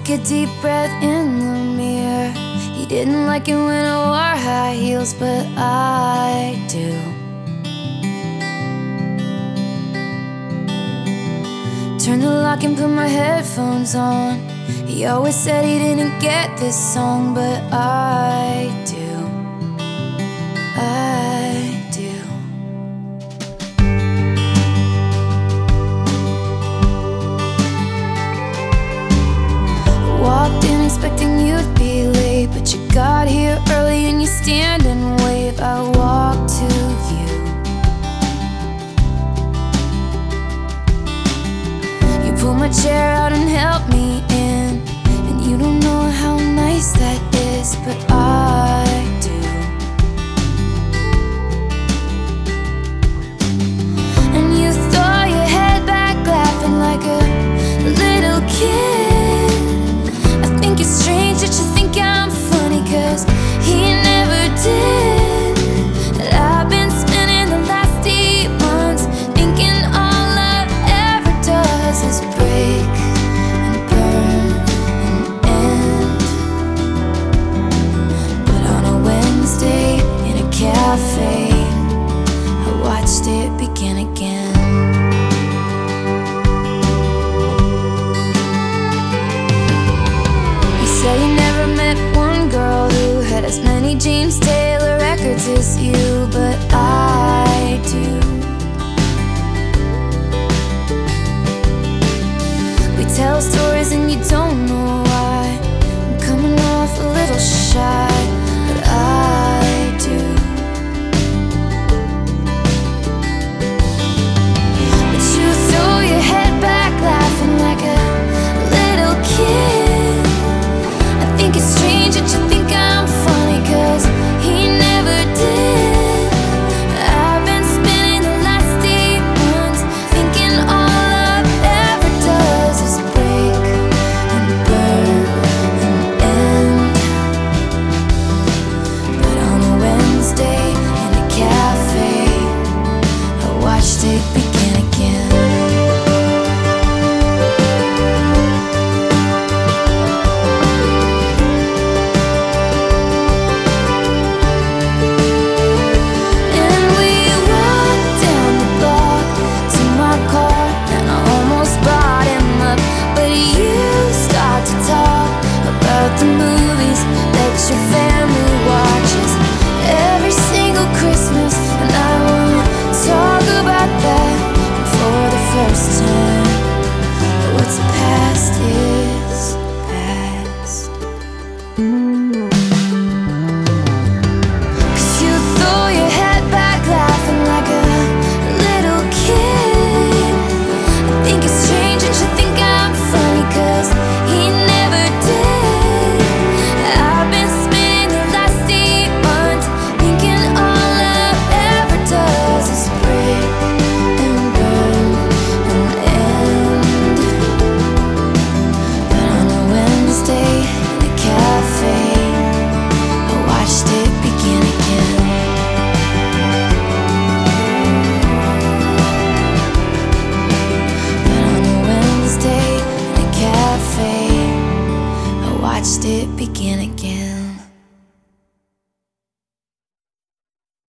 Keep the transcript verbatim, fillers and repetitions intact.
Took a deep breath in the mirror. He didn't like it when I wore high heels, but I do. Turned the lock and put my headphones on. He always said he didn't get this song, but I do. I do. Walked in expecting you'd be late, but you got here early and you stand and wave. I walk to you. You pull my chair out and help me in, and you don't know how nice that is, but I do. And you throw your head back laughing like a little kid. It's strange that you think I'm funny, 'cause he never did. And I've been spending the last eight months thinking all love ever does is break and burn and end. But on a Wednesday in a cafe, I watched it begin again. You never met one girl who had as many James Taylor records as you, but I do. We tell stories and you don't know why. I'm coming off a little shy, but I do. But you throw your head back laughing like a little kid. It's strange that you think I'm funny, 'cause he never did. I've been spending the last eight months thinking all love ever does is break and burn and end. But on a Wednesday in a cafe, I watched it begin.